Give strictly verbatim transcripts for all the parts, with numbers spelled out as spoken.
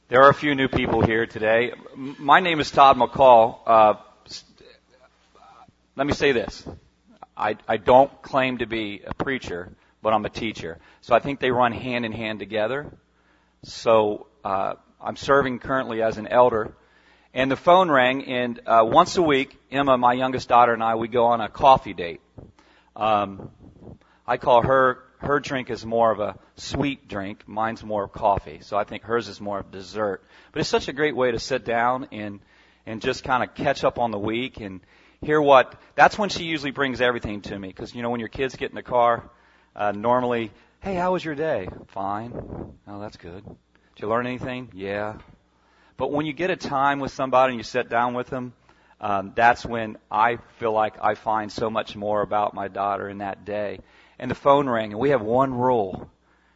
There are a few new people here today. My name is Todd McCall. Uh, let me say this. I, I don't claim to be a preacher, but I'm a teacher. So I think they run hand in hand together. So uh, I'm serving currently as an elder. And the phone rang, and uh, once a week, Emma, my youngest daughter, and I, we go on a coffee date. Um, I call her, her drink is more of a sweet drink. Mine's more of coffee. So I think hers is more of dessert. But it's such a great way to sit down and, and just kind of catch up on the week and hear what, that's when she usually brings everything to me. Because, you know, when your kids get in the car, uh, normally, hey, how was your day? Fine. Oh, that's good. Did you learn anything? Yeah. But when you get a time with somebody and you sit down with them, um, that's when I feel like I find so much more about my daughter in that day. And the phone rang, and we have one rule.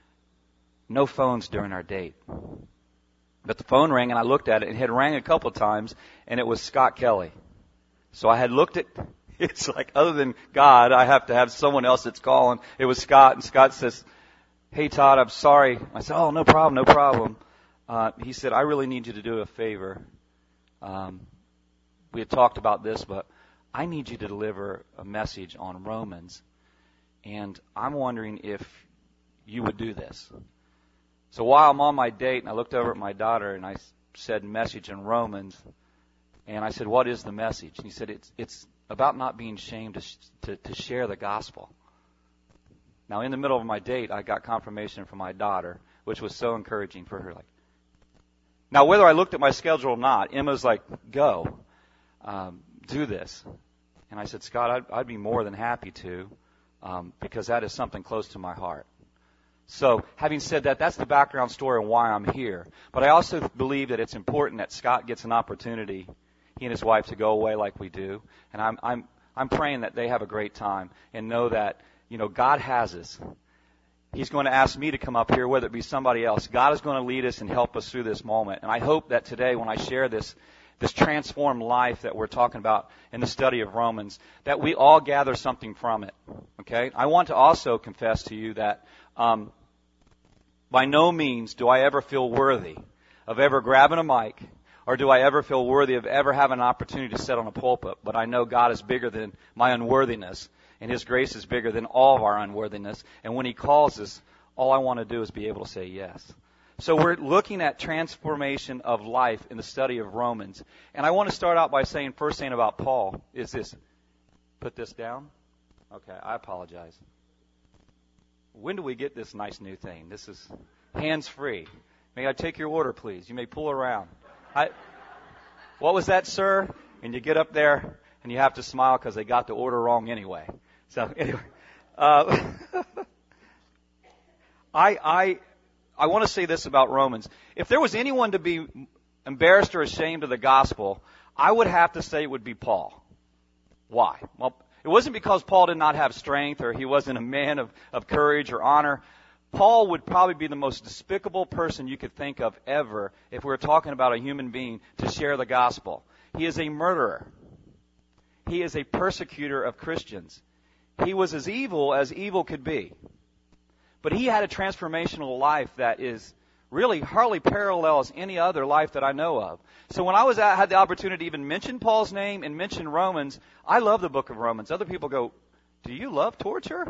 No phones during our date. But the phone rang, and I looked at it, and it had rang a couple of times, and it was Scott Kelly. So I had looked at, it's like other than God, I have to have someone else that's calling. It was Scott, and Scott says, hey, Todd, I'm sorry. I said, oh, no problem, no problem. Uh, he said, I really need you to do a favor. Um, we had talked about this, but I need you to deliver a message on Romans. And I'm wondering if you would do this. So while I'm on my date, and I looked over at my daughter, and I said message in Romans. And I said, what is the message? And he said, it's it's about not being ashamed to, to, to share the gospel. Now, in the middle of my date, I got confirmation from my daughter, which was so encouraging for her. Like, now, whether I looked at my schedule or not, Emma's like, go, um, do this. And I said, Scott, I'd, I'd be more than happy to, um, because that is something close to my heart. So, having said that, that's the background story and why I'm here. But I also believe that it's important that Scott gets an opportunity, he and his wife, to go away like we do. And I'm I'm I'm praying that they have a great time and know that, you know, God has us. He's going to ask me to come up here, whether it be somebody else. God is going to lead us and help us through this moment. And I hope that today, when I share this, this transformed life that we're talking about in the study of Romans, that we all gather something from it. Okay? I want to also confess to you that um, by no means do I ever feel worthy of ever grabbing a mic, or do I ever feel worthy of ever having an opportunity to sit on a pulpit. But I know God is bigger than my unworthiness. And His grace is bigger than all of our unworthiness. And when He calls us, all I want to do is be able to say yes. So we're looking at transformation of life in the study of Romans. And I want to start out by saying, first thing about Paul is this. Put this down. Okay, I apologize. When do we get this nice new thing? This is hands-free. May I take your order, please? You may pull around. I, what was that, sir? And you get up there, and you have to smile because they got the order wrong anyway. So anyway, uh, I I I want to say this about Romans. If there was anyone to be embarrassed or ashamed of the gospel, I would have to say it would be Paul. Why? Well, it wasn't because Paul did not have strength or he wasn't a man of, of courage or honor. Paul would probably be the most despicable person you could think of ever if we were talking about a human being to share the gospel. He is a murderer. He is a persecutor of Christians. He was as evil as evil could be. But he had a transformational life that is really hardly parallels any other life that I know of. So when I was at, had the opportunity to even mention Paul's name and mention Romans, I love the book of Romans. Other people go, do you love torture?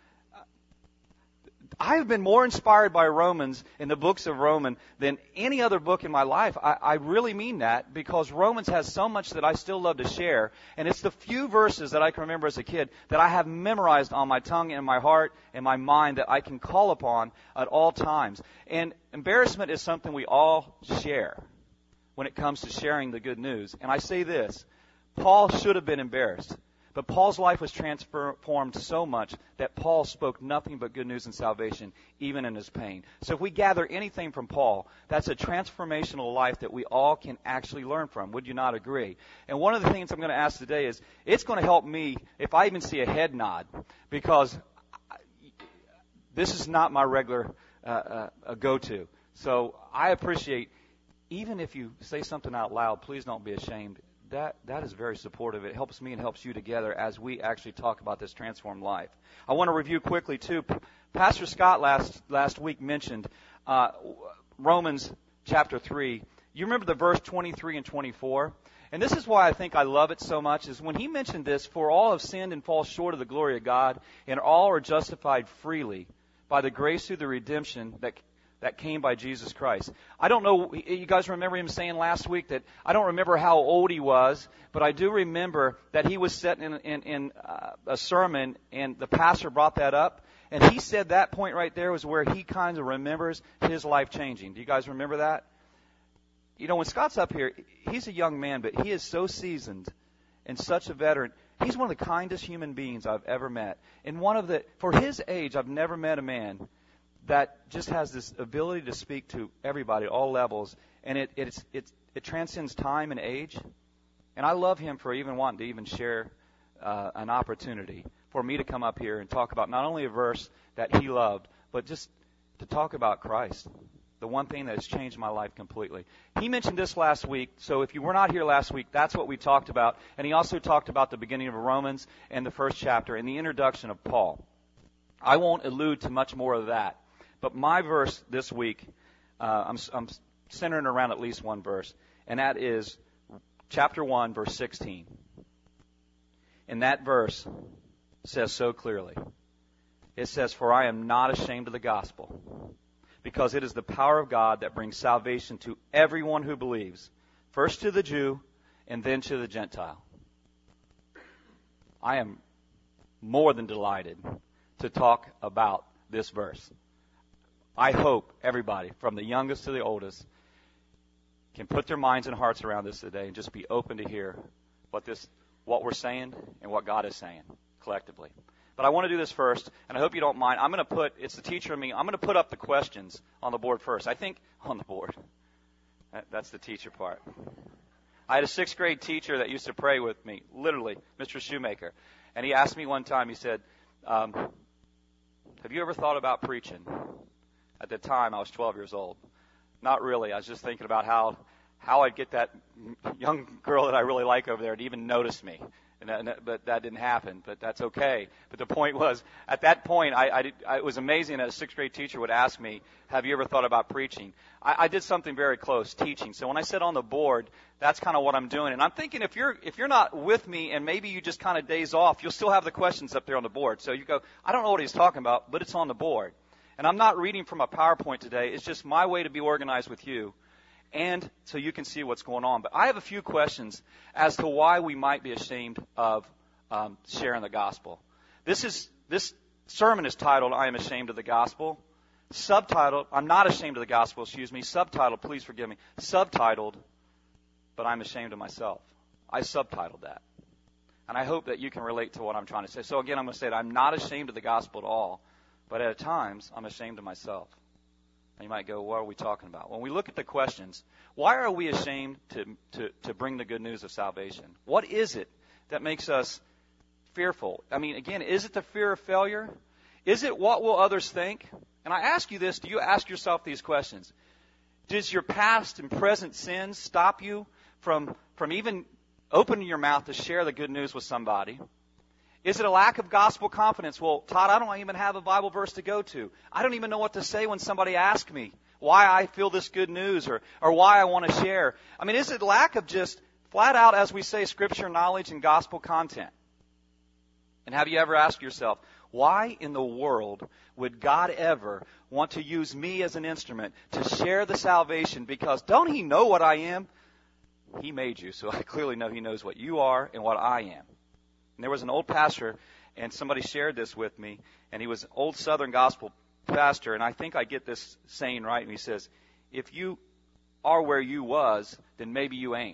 I have been more inspired by Romans in the books of Romans than any other book in my life. I, I really mean that because Romans has so much that I still love to share. And it's the few verses that I can remember as a kid that I have memorized on my tongue and my heart and my mind that I can call upon at all times. And embarrassment is something we all share when it comes to sharing the good news. And I say this, Paul should have been embarrassed. But Paul's life was transformed so much that Paul spoke nothing but good news and salvation, even in his pain. So if we gather anything from Paul, that's a transformational life that we all can actually learn from. Would you not agree? And one of the things I'm going to ask today is, it's going to help me if I even see a head nod, because this is not my regular uh, uh, go-to. So I appreciate, even if you say something out loud, please don't be ashamed. That that is very supportive. It helps me and helps you together as we actually talk about this transformed life. I want to review quickly, too. Pastor Scott last last week mentioned uh, Romans chapter three, you remember the verse twenty-three and twenty-four? And this is why I think I love it so much, is when he mentioned this, for all have sinned and fall short of the glory of God, and all are justified freely by the grace through the redemption that that came by Jesus Christ. I don't know, you guys remember him saying last week that I don't remember how old he was, but I do remember that he was sitting in, in, in uh, a sermon, and the pastor brought that up, and he said that point right there was where he kind of remembers his life changing. Do you guys remember that? You know, when Scott's up here, he's a young man, but he is so seasoned and such a veteran. He's one of the kindest human beings I've ever met. And one of the, for his age, I've never met a man that just has this ability to speak to everybody at all levels, and it it's, it's, it transcends time and age. And I love him for even wanting to even share uh, an opportunity for me to come up here and talk about not only a verse that he loved, but just to talk about Christ. The one thing that has changed my life completely. He mentioned this last week, so if you were not here last week, that's what we talked about. And he also talked about the beginning of Romans and the first chapter and the introduction of Paul. I won't allude to much more of that. But my verse this week, uh, I'm, I'm centering around at least one verse, and that is chapter one, verse sixteen. And that verse says so clearly. It says, for I am not ashamed of the gospel, because it is the power of God that brings salvation to everyone who believes, first to the Jew and then to the Gentile. I am more than delighted to talk about this verse. I hope everybody, from the youngest to the oldest, can put their minds and hearts around this today and just be open to hear what this, what we're saying and what God is saying collectively. But I want to do this first, and I hope you don't mind. I'm going to put, it's the teacher in me, I'm going to put up the questions on the board first. I think, on the board. That, that's the teacher part. I had a sixth grade teacher that used to pray with me, literally, Mister Shoemaker. And he asked me one time, he said, um, have you ever thought about preaching? At the time, I was twelve years old. Not really. I was just thinking about how how I'd get that young girl that I really like over there to even notice me. And that, but that didn't happen, but that's okay. But the point was, at that point, I, I, did, I it was amazing that a sixth grade teacher would ask me, have you ever thought about preaching? I, I did something very close, teaching. So when I said on the board, that's kind of what I'm doing. And I'm thinking if you're if you're not with me and maybe you just kind of daze off, you'll still have the questions up there on the board. So you go, I don't know what he's talking about, but it's on the board. And I'm not reading from a PowerPoint today. It's just my way to be organized with you, and so you can see what's going on. But I have a few questions as to why we might be ashamed of um, sharing the gospel. This is this sermon is titled, I am ashamed of the gospel. Subtitled, I'm not ashamed of the gospel, excuse me. Subtitled, please forgive me. Subtitled, but I'm ashamed of myself. I subtitled that. And I hope that you can relate to what I'm trying to say. So again, I'm going to say that I'm not ashamed of the gospel at all. But at times, I'm ashamed of myself. And you might go, what are we talking about? When we look at the questions, why are we ashamed to, to, to bring the good news of salvation? What is it that makes us fearful? I mean, again, is it the fear of failure? Is it what will others think? And I ask you this, do you ask yourself these questions? Does your past and present sins stop you from, from even opening your mouth to share the good news with somebody? Is it a lack of gospel confidence? Well, Todd, I don't even have a Bible verse to go to. I don't even know what to say when somebody asks me why I feel this good news or, or why I want to share. I mean, is it lack of just flat out, as we say, scripture knowledge and gospel content? And have you ever asked yourself, why in the world would God ever want to use me as an instrument to share the salvation? Because don't He know what I am? He made you, so I clearly know He knows what you are and what I am. And there was an old pastor, and somebody shared this with me, and he was an old Southern gospel pastor, and I think I get this saying right, and he says, if you are where you was, then maybe you ain't.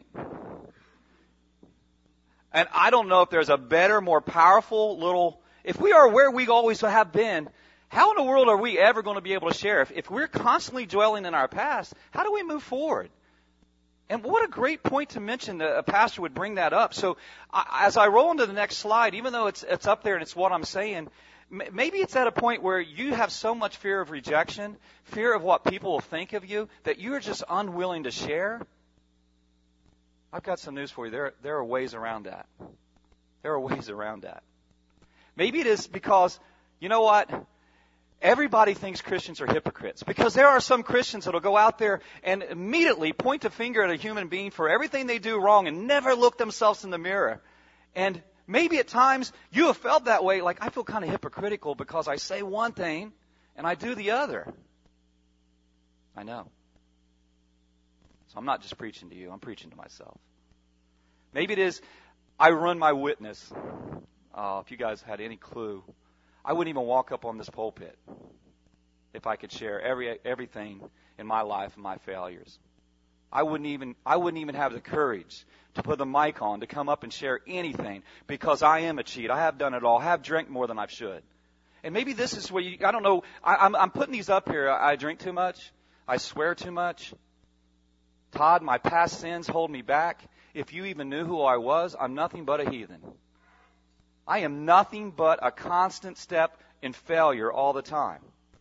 And I don't know if there's a better, more powerful little, if we are where we always have been, how in the world are we ever going to be able to share? If, if we're constantly dwelling in our past, how do we move forward? And what a great point to mention that a pastor would bring that up. So I, as I roll into the next slide, even though it's it's up there and it's what I'm saying, m- maybe it's at a point where you have so much fear of rejection, fear of what people will think of you, that you're just unwilling to share. I've got some news for you. There, there are ways around that. There are ways around that. Maybe it is because, you know what? Everybody thinks Christians are hypocrites because there are some Christians that will go out there and immediately point the finger at a human being for everything they do wrong and never look themselves in the mirror. And maybe at times you have felt that way, like I feel kind of hypocritical because I say one thing and I do the other. I know. So I'm not just preaching to you, I'm preaching to myself. Maybe it is I run my witness. Uh, if you guys had any clue, I wouldn't even walk up on this pulpit if I could share every everything in my life and my failures. I wouldn't even I wouldn't even have the courage to put the mic on to come up and share anything because I am a cheat. I have done it all. I have drank more than I should. And maybe this is where you, I don't know, I, I'm, I'm putting these up here. I, I drink too much. I swear too much. Todd, my past sins hold me back. If you even knew who I was, I'm nothing but a heathen. I am nothing but a constant step in failure all the time.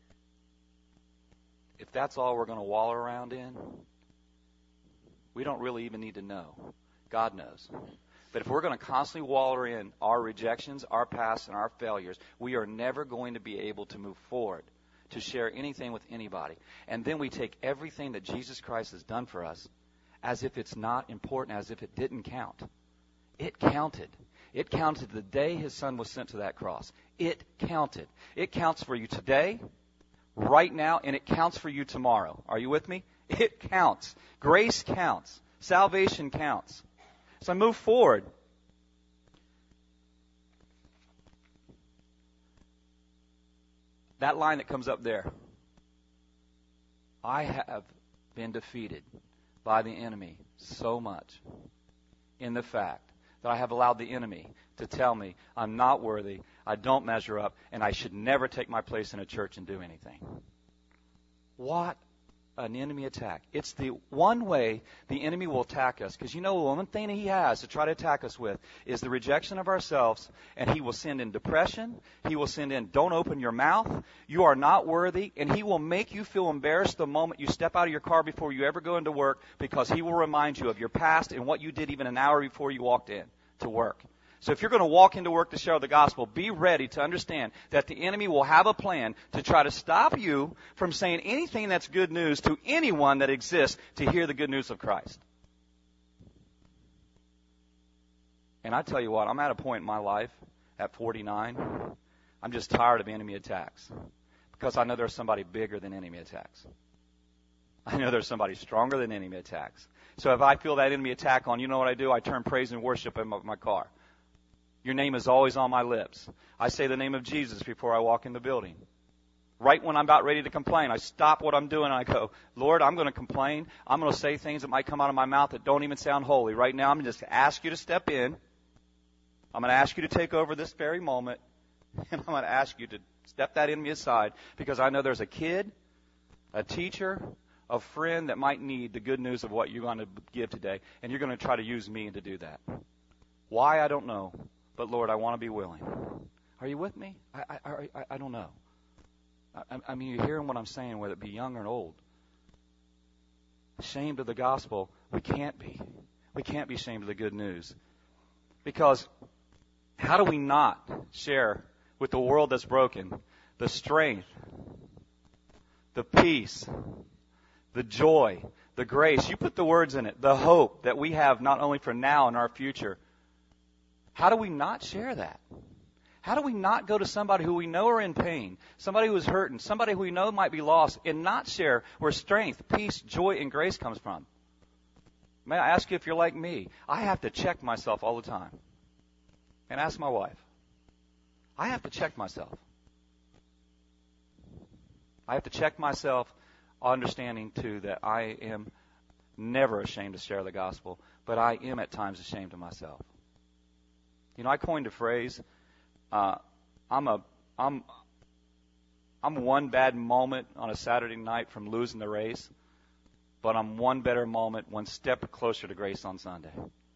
If that's all we're going to wallow around in, we don't really even need to know. God knows. But if we're going to constantly wallow in our rejections, our past, and our failures, we are never going to be able to move forward to share anything with anybody. And then we take everything that Jesus Christ has done for us as if it's not important, as if it didn't count. It counted. It counted the day His Son was sent to that cross. It counted. It counts for you today, right now, and it counts for you tomorrow. Are you with me? It counts. Grace counts. Salvation counts. So I move forward. That line that comes up there. I have been defeated by the enemy so much in the fact that I have allowed the enemy to tell me I'm not worthy, I don't measure up, and I should never take my place in a church and do anything. What an enemy attack. It's the one way the enemy will attack us. Because you know, one thing that he has to try to attack us with is the rejection of ourselves. And he will send in depression. He will send in, don't open your mouth. You are not worthy. And he will make you feel embarrassed the moment you step out of your car before you ever go into work, because he will remind you of your past and what you did even an hour before you walked in to work. So if you're going to walk into work to share the gospel, be ready to understand that the enemy will have a plan to try to stop you from saying anything that's good news to anyone that exists to hear the good news of Christ. And I tell you what, I'm at a point in my life at forty-nine, I'm just tired of enemy attacks, because I know there's somebody bigger than enemy attacks. I know there's somebody stronger than enemy attacks. So if I feel that enemy attack on, you know what I do? I turn praise and worship in my, my car. Your name is always on my lips. I say the name of Jesus before I walk in the building. Right when I'm about ready to complain, I stop what I'm doing and I go, Lord, I'm going to complain. I'm going to say things that might come out of my mouth that don't even sound holy. Right now, I'm just going to ask you to step in. I'm going to ask you to take over this very moment. And I'm going to ask you to step that enemy aside, because I know there's a kid, a teacher, a friend that might need the good news of what you're going to give today. And you're going to try to use me to do that. Why, I don't know. But, Lord, I want to be willing. Are you with me? I I, I, I don't know. I, I mean, you're hearing what I'm saying, whether it be young or old. Ashamed of the gospel, we can't be. We can't be ashamed of the good news. Because how do we not share with the world that's broken the strength, the peace, the joy, the grace? You put the words in it. The hope that we have not only for now and our future. How do we not share that? How do we not go to somebody who we know are in pain, somebody who is hurting, somebody who we know might be lost, and not share where strength, peace, joy, and grace comes from? May I ask you if you're like me? I have to check myself all the time. And ask my wife. I have to check myself. I have to check myself, understanding, too, that I am never ashamed to share the gospel, but I am at times ashamed of myself. You know, I coined a phrase. Uh, I'm a, I'm, I'm one bad moment on a Saturday night from losing the race, but I'm one better moment, one step closer to grace on Sunday.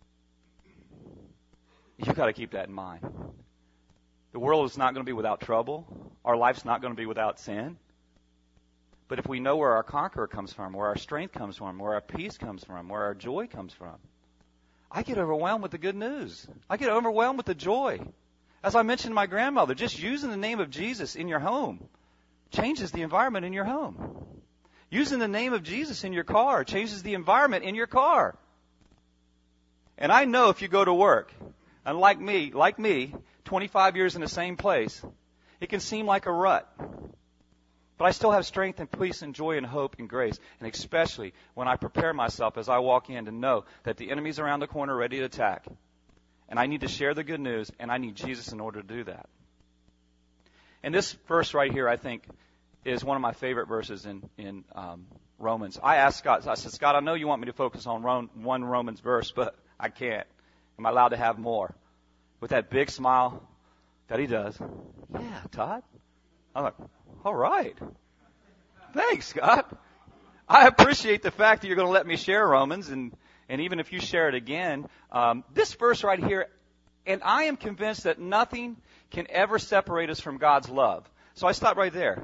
You've got to keep that in mind. The world is not going to be without trouble. Our life's not going to be without sin. But if we know where our conqueror comes from, where our strength comes from, where our peace comes from, where our joy comes from, I get overwhelmed with the good news. I get overwhelmed with the joy. As I mentioned to my grandmother, just using the name of Jesus in your home changes the environment in your home. Using the name of Jesus in your car changes the environment in your car. And I know if you go to work, and like me, like me, twenty-five years in the same place, it can seem like a rut. But I still have strength and peace and joy and hope and grace. And especially when I prepare myself as I walk in to know that the enemy's around the corner ready to attack. And I need to share the good news, and I need Jesus in order to do that. And this verse right here, I think, is one of my favorite verses in, in um, Romans. I asked Scott, I said, Scott, I know you want me to focus on Rom- one Romans verse, but I can't. Am I allowed to have more? With that big smile that he does. Yeah, Todd. I'm like, all right. Thanks, Scott. I appreciate the fact that you're going to let me share Romans, and, and even if you share it again, um, this verse right here, and I am convinced that nothing can ever separate us from God's love. So I stop right there.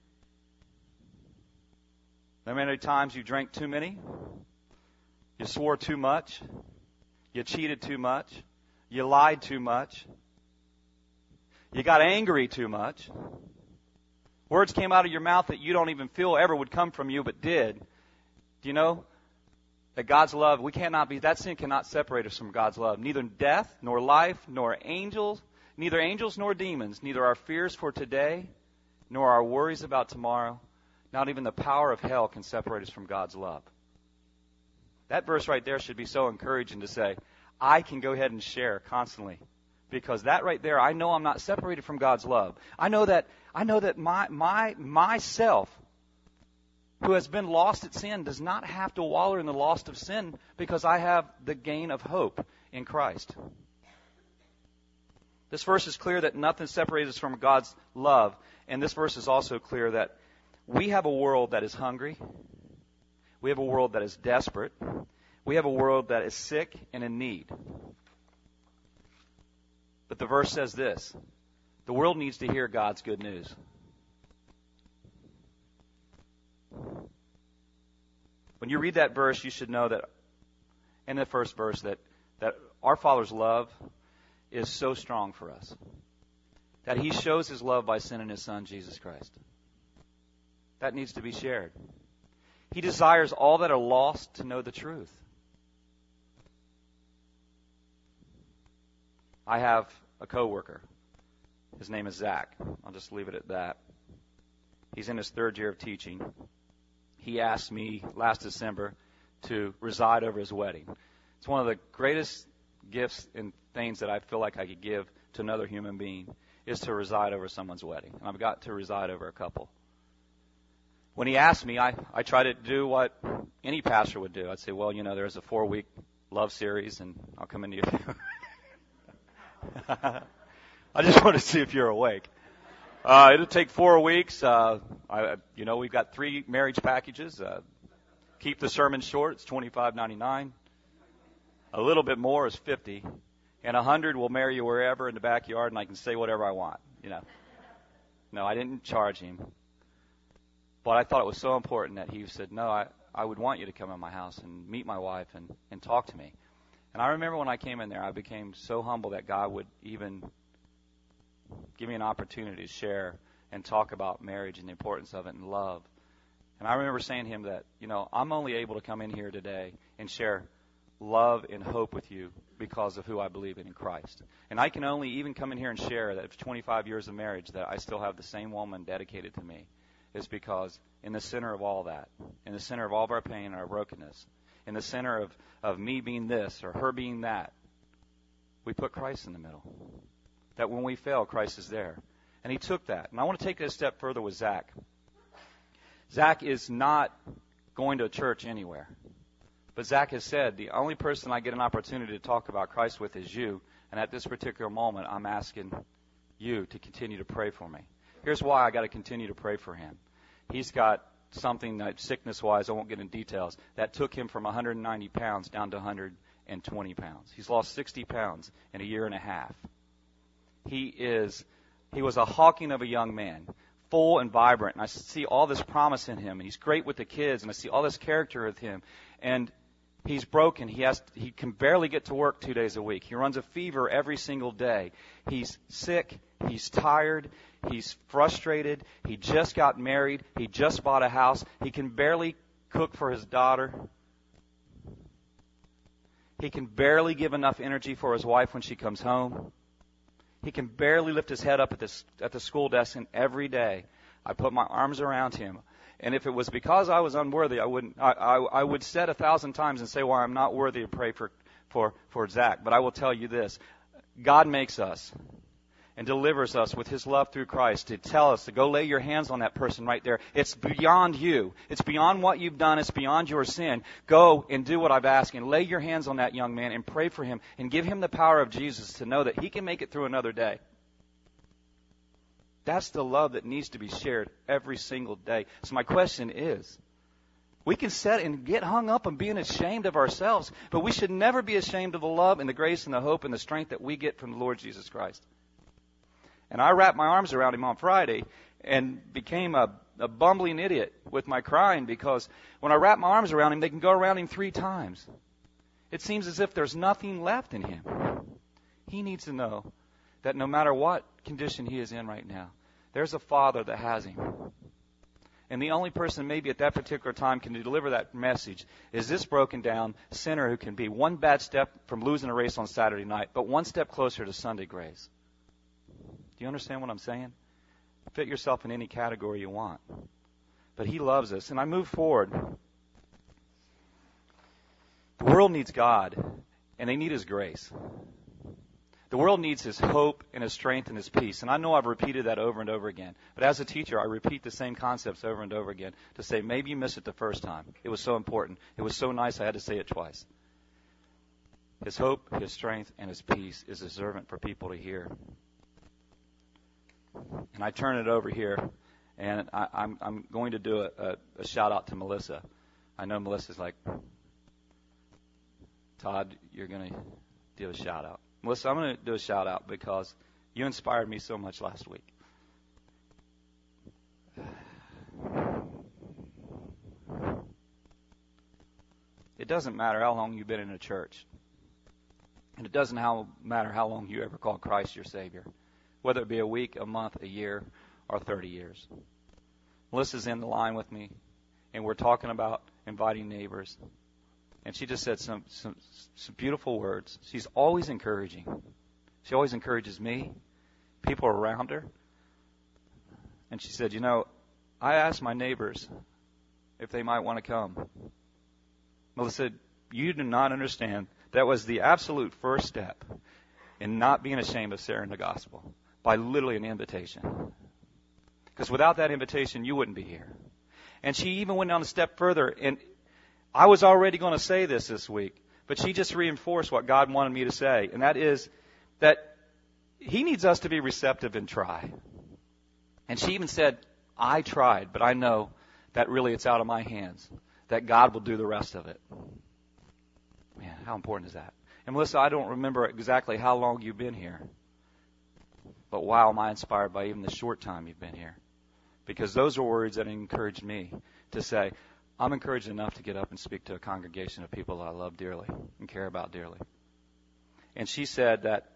How many times you drank too many? You swore too much? You cheated too much? You lied too much? You got angry too much? Words came out of your mouth that you don't even feel ever would come from you, but did. Do you know that God's love, we cannot be, that sin cannot separate us from God's love. Neither death, nor life, nor angels, neither angels nor demons, neither our fears for today, nor our worries about tomorrow, not even the power of hell can separate us from God's love. That verse right there should be so encouraging to say, I can go ahead and share constantly. Because that right there, I know I'm not separated from God's love. I know that I know that my my myself, who has been lost at sin, does not have to wallow in the lost of sin because I have the gain of hope in Christ. This verse is clear that nothing separates us from God's love. And this verse is also clear that we have a world that is hungry. We have a world that is desperate. We have a world that is sick and in need. But the verse says this: the world needs to hear God's good news. When you read that verse, you should know that, in the first verse, that, that our Father's love is so strong for us. That He shows His love by sending His Son, Jesus Christ. That needs to be shared. He desires all that are lost to know the truth. I have a coworker. His name is Zach. I'll just leave it at that. He's in his third year of teaching. He asked me last December to reside over his wedding. It's one of the greatest gifts and things that I feel like I could give to another human being is to reside over someone's wedding. And I've got to reside over a couple. When he asked me, I, I tried to do what any pastor would do. I'd say, well, you know, there's a four-week love series, and I'll come into you. I just want to see if you're awake. Uh, it'll take four weeks. Uh, I, you know, we've got three marriage packages. Uh, keep the sermon short. It's twenty-five ninety-nine. A little bit more is fifty, and a hundred will marry you wherever in the backyard, and I can say whatever I want. You know. No, I didn't charge him, but I thought it was so important that he said, "No, I, I would want you to come in my house and meet my wife and, and talk to me." And I remember when I came in there, I became so humble that God would even give me an opportunity to share and talk about marriage and the importance of it and love. And I remember saying to him that, you know, I'm only able to come in here today and share love and hope with you because of who I believe in in Christ. And I can only even come in here and share that for twenty-five years of marriage that I still have the same woman dedicated to me is because in the center of all that, in the center of all of our pain and our brokenness, in the center of, of me being this or her being that, we put Christ in the middle. That when we fail, Christ is there. And he took that. And I want to take it a step further with Zach. Zach is not going to a church anywhere. But Zach has said, the only person I get an opportunity to talk about Christ with is you. And at this particular moment, I'm asking you to continue to pray for me. Here's why I got to continue to pray for him. He's got something that sickness-wise, I won't get into details, that took him from one hundred ninety pounds down to one hundred twenty pounds. He's lost sixty pounds in a year and a half. He is, he was a hawking of a young man, full and vibrant. And I see all this promise in him. And he's great with the kids. And I see all this character with him. And he's broken. He has, he can barely get to work two days a week. He runs a fever every single day. He's sick. He's tired. He's frustrated. He just got married. He just bought a house. He can barely cook for his daughter. He can barely give enough energy for his wife when she comes home. He can barely lift his head up at the, at the school desk, and every day I put my arms around him. And if it was because I was unworthy, I wouldn't. I, I, I would sit a thousand times and say, well, I'm not worthy to pray for, for, for Zach. But I will tell you this. God makes us and delivers us with His love through Christ to tell us to go lay your hands on that person right there. It's beyond you. It's beyond what you've done. It's beyond your sin. Go and do what I've asked and lay your hands on that young man and pray for him and give him the power of Jesus to know that he can make it through another day. That's the love that needs to be shared every single day. So my question is, we can sit and get hung up on being ashamed of ourselves, but we should never be ashamed of the love and the grace and the hope and the strength that we get from the Lord Jesus Christ. And I wrapped my arms around him on Friday and became a, a bumbling idiot with my crying, because when I wrap my arms around him, they can go around him three times. It seems as if there's nothing left in him. He needs to know that no matter what condition he is in right now, there's a Father that has him. And the only person maybe at that particular time can deliver that message is this broken down sinner who can be one bad step from losing a race on Saturday night, but one step closer to Sunday grace. Do you understand what I'm saying? Fit yourself in any category you want. But He loves us. And I move forward. The world needs God, and they need His grace. The world needs His hope and His strength and His peace. And I know I've repeated that over and over again. But as a teacher, I repeat the same concepts over and over again to say, maybe you missed it the first time. It was so important. It was so nice I had to say it twice. His hope, His strength, and His peace is a servant for people to hear. And I turn it over here, and I, I'm, I'm going to do a, a, a shout out to Melissa. I know Melissa's like, Todd, you're going to do a shout out. Melissa, I'm going to do a shout out because you inspired me so much last week. It doesn't matter how long you've been in a church. And it doesn't how, matter how long you ever called Christ your Savior. Whether it be a week, a month, a year, or thirty years. Melissa's in the line with me, and we're talking about inviting neighbors. And she just said some, some, some beautiful words. She's always encouraging. She always encourages me, people around her. And she said, you know, I asked my neighbors if they might want to come. Melissa, you do not understand. That was the absolute first step in not being ashamed of sharing the gospel. By literally an invitation. Because without that invitation, you wouldn't be here. And she even went on a step further. And I was already going to say this this week, but she just reinforced what God wanted me to say. And that is that He needs us to be receptive and try. And she even said, I tried, but I know that really it's out of my hands. That God will do the rest of it. Man, how important is that? And Melissa, I don't remember exactly how long you've been here. But wow, am I inspired by even the short time you've been here. Because those are words that encouraged me to say, I'm encouraged enough to get up and speak to a congregation of people that I love dearly and care about dearly. And she said that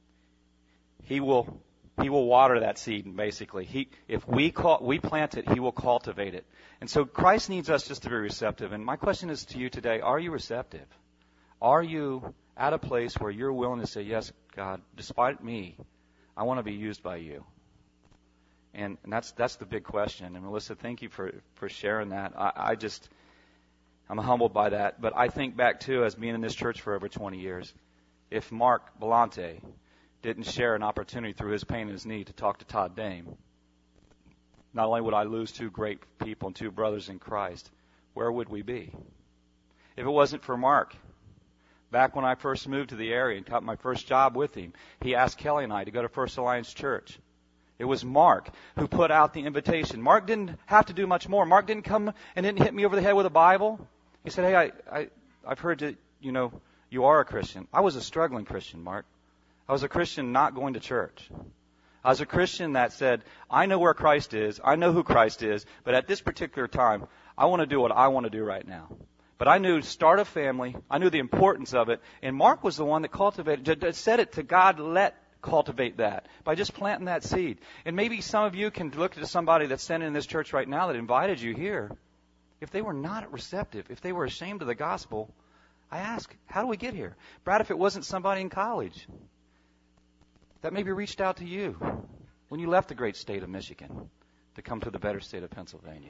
He will He will water that seed, basically. He, if we call, we plant it, He will cultivate it. And so Christ needs us just to be receptive. And my question is to you today, are you receptive? Are you at a place where you're willing to say, yes, God, despite me, I want to be used by you? And, and that's that's the big question. And Melissa, thank you for, for sharing that. I, I just, I'm humbled by that. But I think back, too, as being in this church for over twenty years, if Mark Belante didn't share an opportunity through his pain in his knee to talk to Todd Dame, not only would I lose two great people and two brothers in Christ, where would we be? If it wasn't for Mark, back when I first moved to the area and got my first job with him, he asked Kelly and I to go to First Alliance Church. It was Mark who put out the invitation. Mark didn't have to do much more. Mark didn't come and didn't hit me over the head with a Bible. He said, hey, I, I, I've heard that, you know, you are a Christian. I was a struggling Christian, Mark. I was a Christian not going to church. I was a Christian that said, I know where Christ is. I know who Christ is. But at this particular time, I want to do what I want to do right now. But I knew start a family. I knew the importance of it. And Mark was the one that cultivated, that said it to God, let cultivate that by just planting that seed. And maybe some of you can look at somebody that's standing in this church right now that invited you here. If they were not receptive, if they were ashamed of the gospel, I ask, how do we get here? Brad, if it wasn't somebody in college that maybe reached out to you when you left the great state of Michigan to come to the better state of Pennsylvania.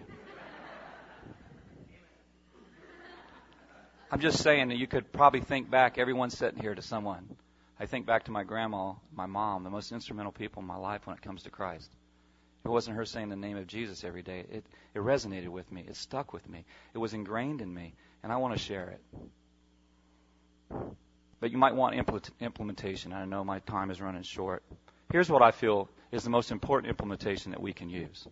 I'm just saying that you could probably think back, everyone sitting here, to someone. I think back to my grandma, my mom, the most instrumental people in my life when it comes to Christ. It wasn't her saying the name of Jesus every day. It, it resonated with me. It stuck with me. It was ingrained in me, and I want to share it. But you might want impl- implementation. I know my time is running short. Here's what I feel is the most important implementation that we can use.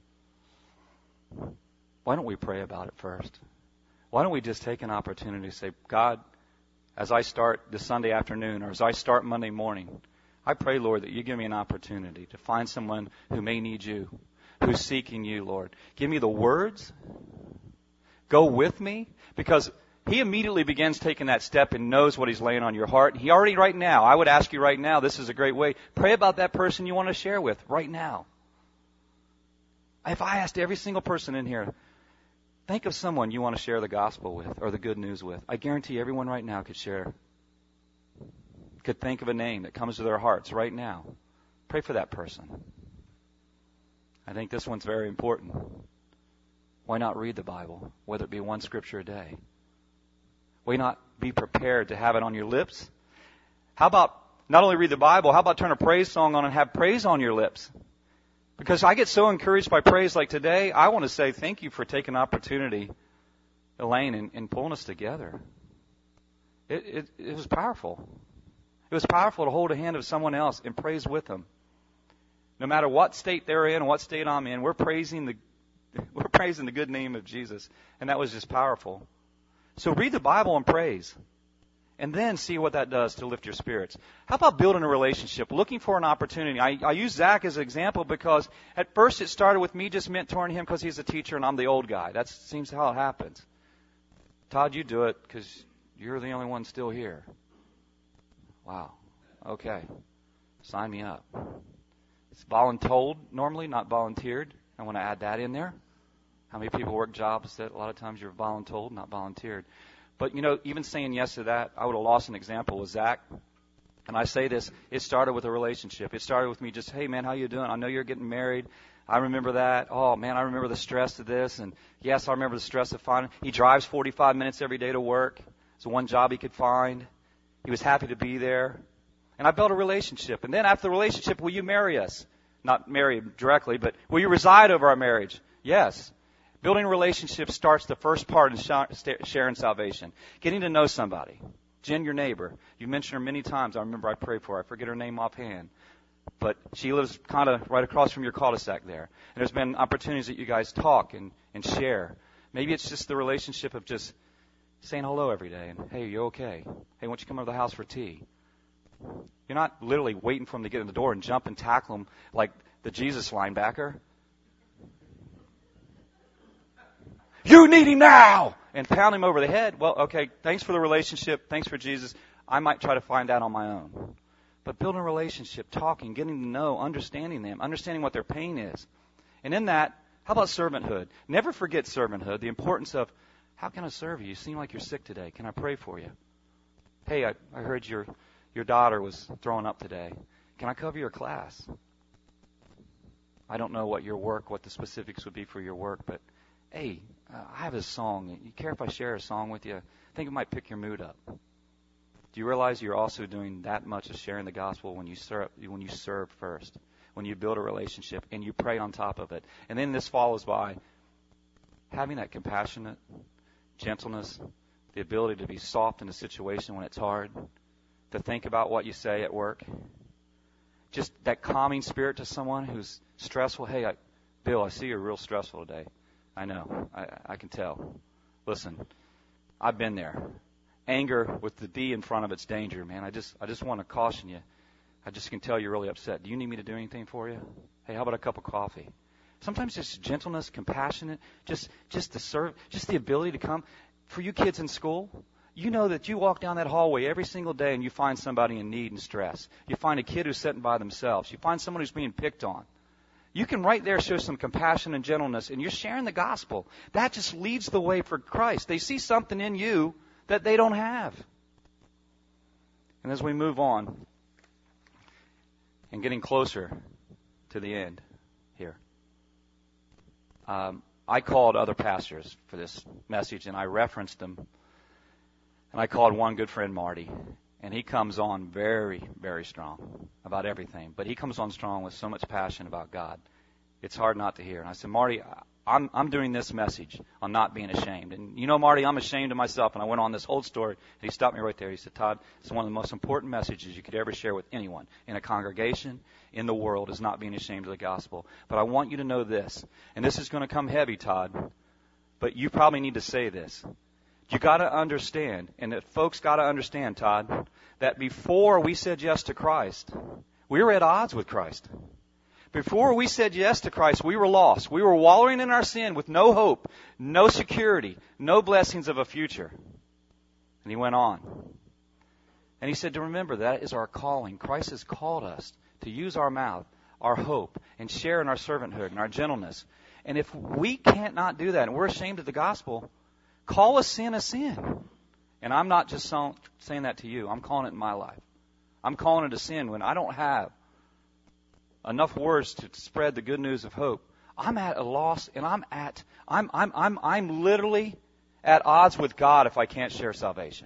Why don't we pray about it first? Why don't we just take an opportunity to say, God, as I start this Sunday afternoon or as I start Monday morning, I pray, Lord, that you give me an opportunity to find someone who may need you, who's seeking you, Lord. Give me the words. Go with me. Because he immediately begins taking that step and knows what he's laying on your heart. He already right now, I would ask you right now, this is a great way, pray about that person you want to share with right now. If I asked every single person in here, think of someone you want to share the gospel with or the good news with. I guarantee everyone right now could share, could think of a name that comes to their hearts right now. Pray for that person. I think this one's very important. Why not read the Bible, whether it be one scripture a day? Why not be prepared to have it on your lips? How about not only read the Bible, how about turn a praise song on and have praise on your lips? Because I get so encouraged by praise like today, I want to say thank you for taking an opportunity, Elaine, and, and pulling us together. It, it, it was powerful. It was powerful to hold a hand of someone else and praise with them. No matter what state they're in, what state I'm in, we're praising the we're praising the good name of Jesus, and that was just powerful. So read the Bible and praise, and then see what that does to lift your spirits. How about building a relationship, looking for an opportunity? I, I use Zach as an example because at first it started with me just mentoring him because he's a teacher and I'm the old guy. That seems how it happens. Todd, you do it because you're the only one still here. Wow. Okay. Sign me up. It's voluntold normally, not volunteered. I want to add that in there. How many people work jobs that a lot of times you're voluntold, not volunteered? But, you know, even saying yes to that, I would have lost an example with Zach. And I say this, it started with a relationship. It started with me just, hey, man, how you doing? I know you're getting married. I remember that. Oh, man, I remember the stress of this. And, yes, I remember the stress of finding. He drives forty-five minutes every day to work. It's the one job he could find. He was happy to be there. And I built a relationship. And then after the relationship, will you marry us? Not marry directly, but will you reside over our marriage? Yes. Building a relationship starts the first part in sharing salvation. Getting to know somebody. Jen, your neighbor. You mentioned her many times. I remember I prayed for her. I forget her name offhand. But she lives kind of right across from your cul-de-sac there. And there's been opportunities that you guys talk and, and share. Maybe it's just the relationship of just saying hello every day. And, hey, you okay? Hey, why don't you come over to the house for tea? You're not literally waiting for him to get in the door and jump and tackle him like the Jesus linebacker. You need him now! And pound him over the head. Well, okay, thanks for the relationship. Thanks for Jesus. I might try to find out on my own. But building a relationship, talking, getting to know, understanding them, understanding what their pain is. And in that, how about servanthood? Never forget servanthood, the importance of, how can I serve you? You seem like you're sick today. Can I pray for you? Hey, I, I heard your your daughter was throwing up today. Can I cover your class? I don't know what your work, what the specifics would be for your work, but hey, uh, I have a song. You care if I share a song with you? I think it might pick your mood up. Do you realize you're also doing that much of sharing the gospel when you serve, when you serve first, when you build a relationship and you pray on top of it? And then this follows by having that compassionate gentleness, the ability to be soft in a situation when it's hard, to think about what you say at work. Just that calming spirit to someone who's stressful. Hey, I, Bill, I see you're real stressful today. I know. I, I can tell. Listen, I've been there. Anger with the D in front of it's danger, man. I just I just want to caution you. I just can tell you're really upset. Do you need me to do anything for you? Hey, how about a cup of coffee? Sometimes just gentleness, compassionate, just just the serve, just the ability to come. For you kids in school, You know that you walk down that hallway every single day and you find somebody in need and stress. You find a kid who's sitting by themselves. You find someone who's being picked on. You can right there show some compassion and gentleness, and you're sharing the gospel. That just leads the way for Christ. They see something in you that they don't have. And as we move on and getting closer to the end here, um, I called other pastors for this message, and I referenced them. And I called one good friend, Marty, and he comes on very, very strong about everything. But he comes on strong with so much passion about God. It's hard not to hear. And I said, Marty, I'm, I'm doing this message on not being ashamed. And you know, Marty, I'm ashamed of myself. And I went on this whole story, and he stopped me right there. He said, Todd, it's one of the most important messages you could ever share with anyone in a congregation, in the world, is not being ashamed of the gospel. But I want you to know this, and this is going to come heavy, Todd, but you probably need to say this. You got to understand, and that folks got to understand, Todd, that before we said yes to Christ, we were at odds with Christ. Before we said yes to Christ, we were lost. We were wallowing in our sin with no hope, no security, no blessings of a future. And he went on. And he said to remember, that is our calling. Christ has called us to use our mouth, our hope, and share in our servanthood and our gentleness. And if we can't not do that, and we're ashamed of the gospel, call a sin a sin. And I'm not just so, saying that to you. I'm calling it in my life. I'm calling it a sin when I don't have enough words to spread the good news of hope. I'm at a loss, and I'm at I'm I'm I'm I'm literally at odds with God if I can't share salvation.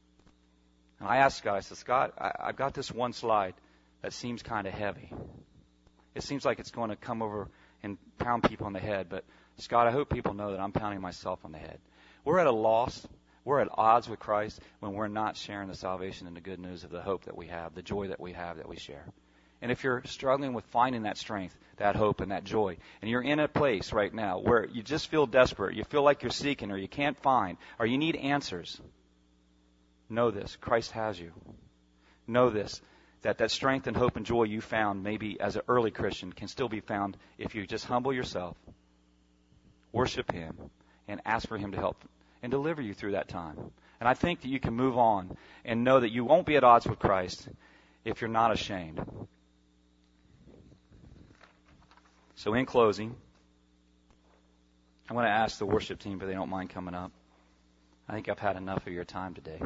And I asked Scott, I said, Scott, I, I've got this one slide that seems kind of heavy. It seems like it's going to come over and pound people on the head, but Scott, I hope people know that I'm pounding myself on the head. We're at a loss. We're at odds with Christ when we're not sharing the salvation and the good news of the hope that we have, the joy that we have that we share. And if you're struggling with finding that strength, that hope, and that joy, and you're in a place right now where you just feel desperate, you feel like you're seeking, or you can't find, or you need answers, know this, Christ has you. Know this, that that strength and hope and joy you found maybe as an early Christian can still be found if you just humble yourself, worship Him, and ask for Him to help and deliver you through that time. And I think that you can move on and know that you won't be at odds with Christ if you're not ashamed. So in closing, I want to ask the worship team if they don't mind coming up. I think I've had enough of your time today.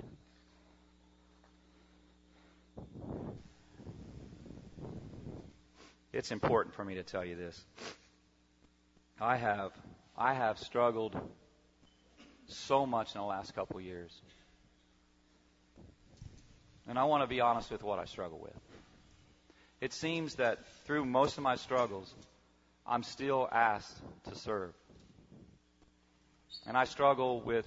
It's important for me to tell you this. I have I have struggled so much in the last couple of years. And I want to be honest with what I struggle with. It seems that through most of my struggles, I'm still asked to serve. And I struggle with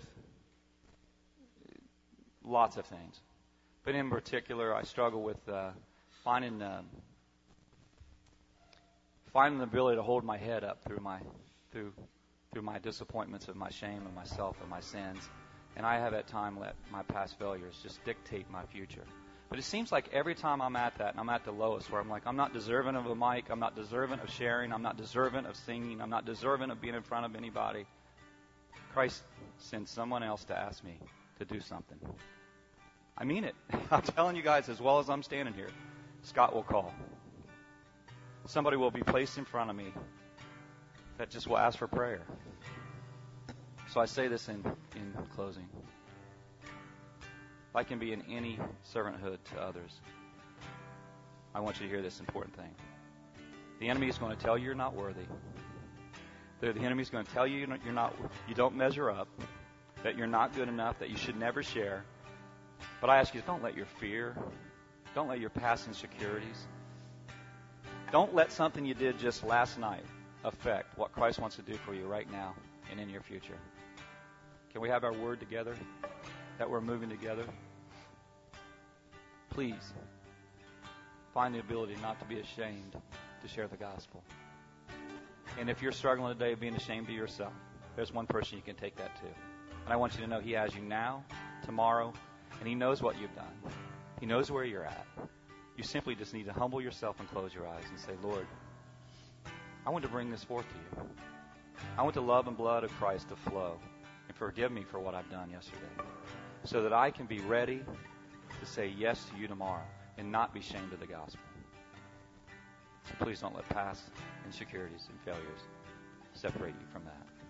lots of things. But in particular, I struggle with uh, finding uh, finding the ability to hold my head up through my through through my disappointments of my shame and myself and my sins. And I have at times let my past failures just dictate my future. But it seems like every time I'm at that, and I'm at the lowest, where I'm like, I'm not deserving of a mic, I'm not deserving of sharing, I'm not deserving of singing, I'm not deserving of being in front of anybody, Christ sends someone else to ask me to do something. I mean it. I'm telling you guys, as well as I'm standing here, Scott will call. Somebody will be placed in front of me that just will ask for prayer. So I say this in, in closing. If I can be in any servanthood to others, I want you to hear this important thing. The enemy is going to tell you you're not worthy. The, the enemy is going to tell you you're not, you don't measure up, that you're not good enough, that you should never share. But I ask you, don't let your fear, don't let your past insecurities, don't let something you did just last night affect what Christ wants to do for you right now and in your future. Can we have our word together, that we're moving together? Please find the ability not to be ashamed to share the gospel. And if you're struggling today of being ashamed of yourself, there's one person you can take that to. And I want you to know He has you now, tomorrow, and He knows what you've done. He knows where you're at. You simply just need to humble yourself and close your eyes and say, Lord, I want to bring this forth to you. I want the love and blood of Christ to flow and and forgive me for what I've done yesterday, so that I can be ready to say yes to you tomorrow and not be ashamed of the gospel. So please don't let past insecurities and failures separate you from that.